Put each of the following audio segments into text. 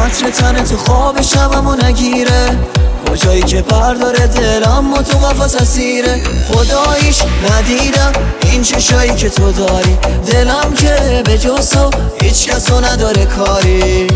عطر تن تو خواب شبمو نگیره، کجایی که پرداره دلم و تو قفس اسیره. خداییش ندیدم این چشایی که تو داری، دلم که به جز تو هیچ کسو نداره کاری.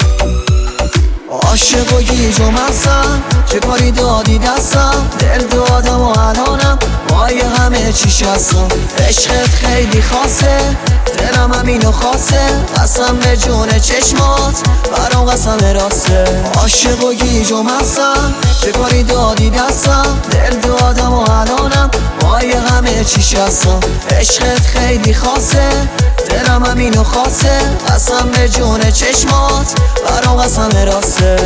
عاشق و گیج و مستم، چه کاری دادی دستم، دل دادم و الانم وای همه چیش هستم. عشقت خیلی خاصه، دلم همینو خواسته، قسم به جون چشمات برام قسم راسته. عاشق و گیج و مستم، چه کاری دادی دستم، دل دادم و الانم وای همه چیش هستم. عشقت خیلی خاصه، دلم همینو خواسته، قسم به جون چشمات برام قسم راسته.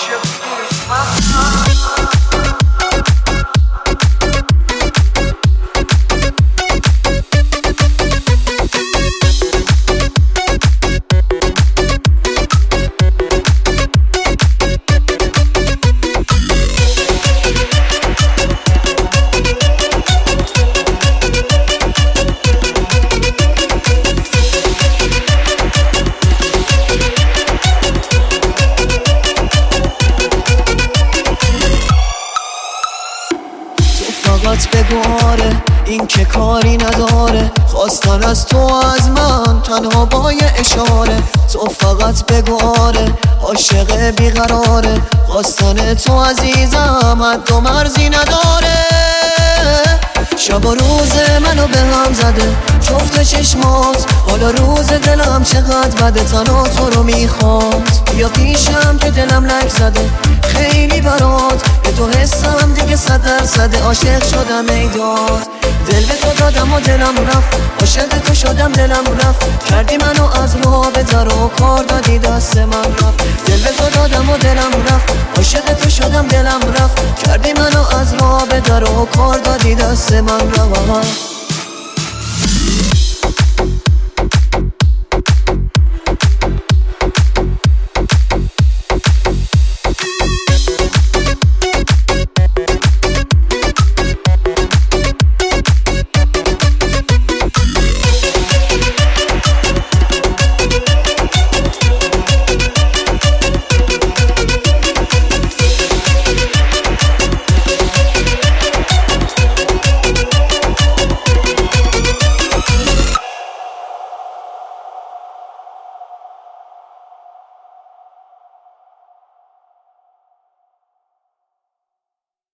فقط بگو آره، این که کاری نداره، خواستن از تو از من تنها با یه اشاره. تو فقط بگو آره، عاشق بیقراره، خواستن تو عزیزم حد و مرزی نداره. شب و روز منو به هم زده جفت چشمات، حالا روز دلم چقدر بده، تنها تو رو میخواد. بیا پیشم که دلم لک زده خیلی برات، به تو حسم دیگه 100% عاشق شدم ایداد. دل به تو دادم و دلم رفت، عاشق تو شدم دلم رفت، کردی منو از راه بدر و کار دادی دست من رفت. دل به تو دادم و دلم رفت، عاشق تو شدم دلم رفت، کردی منو از راه بدر و کار دادی دست من رفت.